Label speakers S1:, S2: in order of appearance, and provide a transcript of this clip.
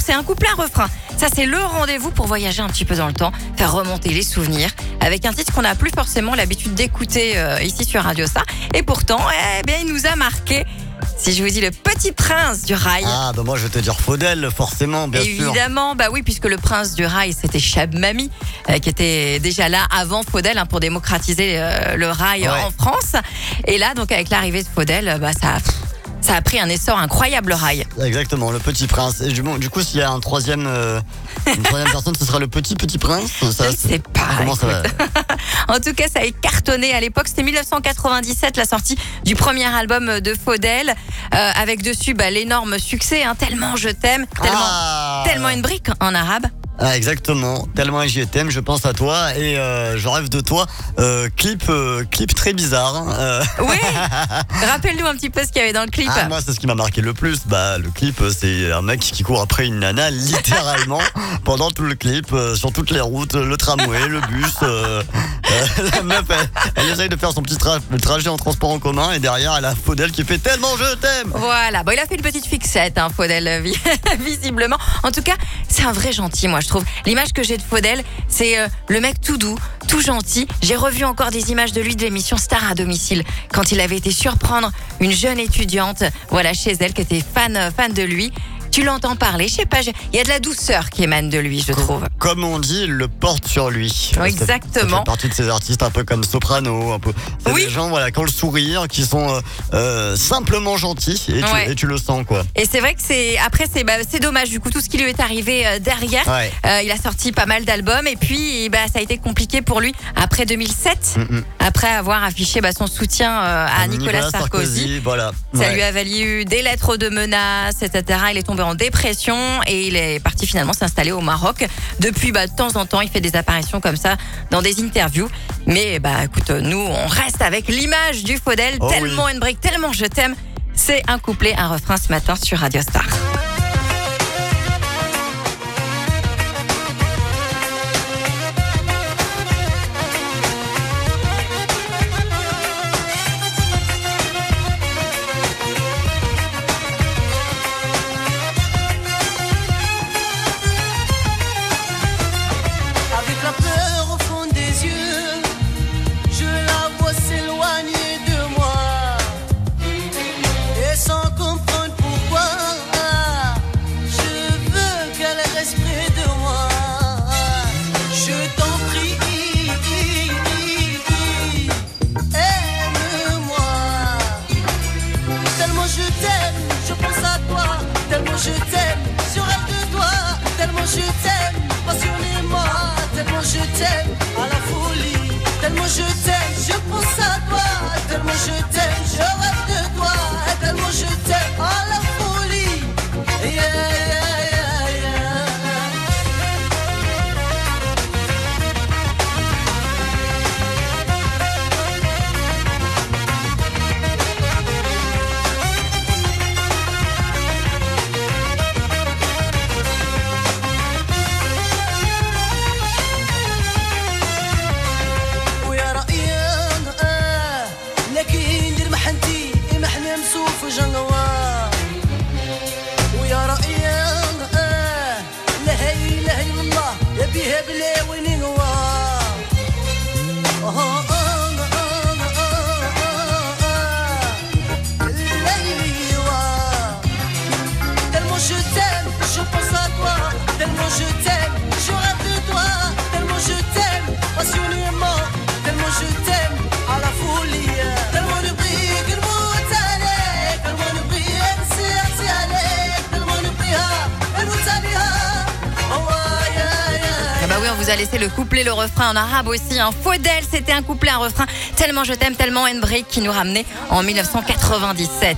S1: c'est un couplet, un refrain. Ça, c'est le rendez-vous pour voyager un petit peu dans le temps, faire remonter les souvenirs, avec un titre qu'on n'a plus forcément l'habitude d'écouter ici sur Radio Star. Et pourtant, il nous a marqué. Si je vous dis le petit prince du rail.
S2: Ah, bah moi je vais te dire Faudel, forcément, bien sûr.
S1: Évidemment, bah oui, puisque le prince du rail, c'était Cheb Mami, qui était déjà là avant Faudel pour démocratiser le rail en France. Et là, donc avec l'arrivée de Faudel, ça a pris un essor incroyable, le rail.
S2: Exactement, le petit prince. Et du coup, s'il y a une troisième personne, ce sera le petit prince.
S1: Je ne sais pas.
S2: Comment ça va?
S1: En tout cas, ça a cartonné à l'époque. C'était 1997, la sortie du premier album de Faudel, avec dessus l'énorme succès, Tellement je t'aime, tellement une brique en arabe.
S2: Ah, exactement, tellement j'y t'aime, je pense à toi et je rêve de toi. Clip très bizarre.
S1: Oui. Rappelle-nous un petit peu ce qu'il y avait dans le clip.
S2: Moi, c'est ce qui m'a marqué le plus. Le clip, c'est un mec qui court après une nana, littéralement, pendant tout le clip, sur toutes les routes, le tramway, le bus. La meuf, elle essaye de faire son petit trajet en transport en commun et derrière, elle a Faudel qui fait tellement je t'aime.
S1: Voilà, il a fait une petite fixette, Faudel, visiblement. En tout cas, c'est un vrai gentil, moi, je trouve. L'image que j'ai de Faudel, c'est le mec tout doux, tout gentil. J'ai revu encore des images de lui de l'émission Star à domicile, quand il avait été surprendre une jeune étudiante, chez elle, qui était fan de lui. Tu l'entends parler, je sais pas, il y a de la douceur qui émane de lui, je trouve.
S2: Comme on dit, il le porte sur lui.
S1: Exactement.
S2: Ça fait partie de ces artistes un peu comme Soprano, un peu. C'est des gens, qui ont le sourire, qui sont simplement gentils et tu le sens, quoi.
S1: Et c'est vrai que c'est dommage, du coup, tout ce qui lui est arrivé derrière. Il a sorti pas mal d'albums et puis ça a été compliqué pour lui après 2007, après avoir affiché son soutien à Nicolas Sarkozy. Ça lui a valu des lettres de menaces, etc. Il est tombé en dépression et il est parti finalement s'installer au Maroc. Depuis, de temps en temps, il fait des apparitions comme ça dans des interviews. Mais écoute, nous, on reste avec l'image du Faudel. Tellement une brique, tellement je t'aime. C'est un couplet, un refrain ce matin sur Radio Star.
S3: Je t'aime, je rêve de toi, tellement je t'aime, passionnément, tellement je t'aime, à la folie, tellement je t'aime, je pense à toi, tellement je t'aime, je rêve de toi, tellement je t'aime, à la folie, ويا رأيك لا إله إلا الله يا بيها بلا وين tellement je t'aime, je pense à toi, tellement je t'aime, je rêve de toi, tellement je t'aime, passionnément, tellement je t'aime, à la folie, tellement de briques, le mot t'allait, tellement de briques, c'est allé, tellement de briques, le mot t'allait,
S1: on vous a laissé le couplet, le refrain en arabe aussi. Faudel, c'était un couplet, un refrain. Tellement je t'aime, tellement une brique qui nous ramenait en 1997.